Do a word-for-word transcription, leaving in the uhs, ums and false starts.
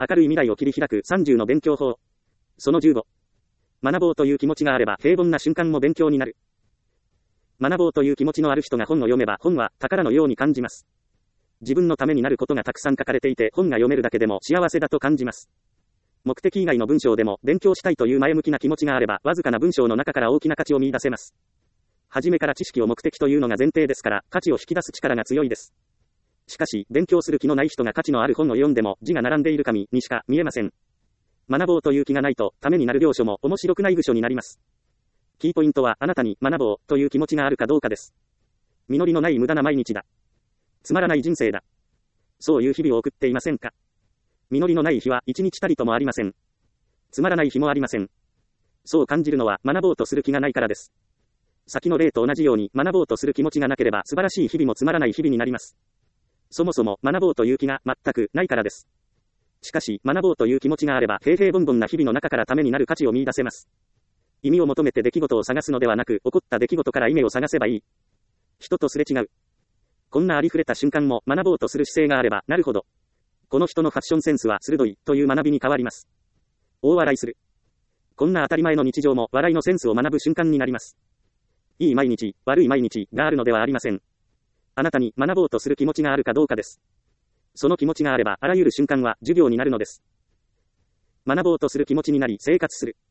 明るい未来を切り開くさんじゅうの勉強法。そのじゅうご。学ぼうという気持ちがあれば平凡な瞬間も勉強になる。学ぼうという気持ちのある人が本を読めば本は宝のように感じます。自分のためになることがたくさん書かれていて本が読めるだけでも幸せだと感じます。目的以外の文章でも勉強したいという前向きな気持ちがあればわずかな文章の中から大きな価値を見出せます。はじめから知識を目的というのが前提ですから価値を引き出す力が強いです。しかし勉強する気のない人が価値のある本を読んでも字が並んでいる紙にしか見えません。学ぼうという気がないとためになる領書も面白くない部書になります。キーポイントはあなたに学ぼうという気持ちがあるかどうかです。実りのない無駄な毎日だ。つまらない人生だ。そういう日々を送っていませんか？実りのない日は一日たりともありません。つまらない日もありません。そう感じるのは学ぼうとする気がないからです。先の例と同じように学ぼうとする気持ちがなければ素晴らしい日々もつまらない日々になります。そもそも学ぼうという気が全くないからです。しかし学ぼうという気持ちがあれば平々凡々な日々の中からためになる価値を見出せます。意味を求めて出来事を探すのではなく起こった出来事から意味を探せばいい。人とすれ違う。こんなありふれた瞬間も学ぼうとする姿勢があればなるほど。この人のファッションセンスは鋭いという学びに変わります。大笑いする。こんな当たり前の日常も笑いのセンスを学ぶ瞬間になります。いい毎日、悪い毎日があるのではありません。あなたに学ぼうとする気持ちがあるかどうかです。その気持ちがあればあらゆる瞬間は授業になるのです。学ぼうとする気持ちになり生活する。